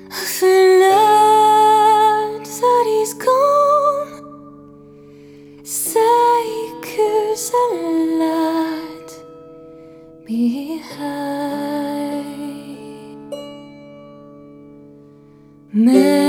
the night that is gone, säkert a lot behind.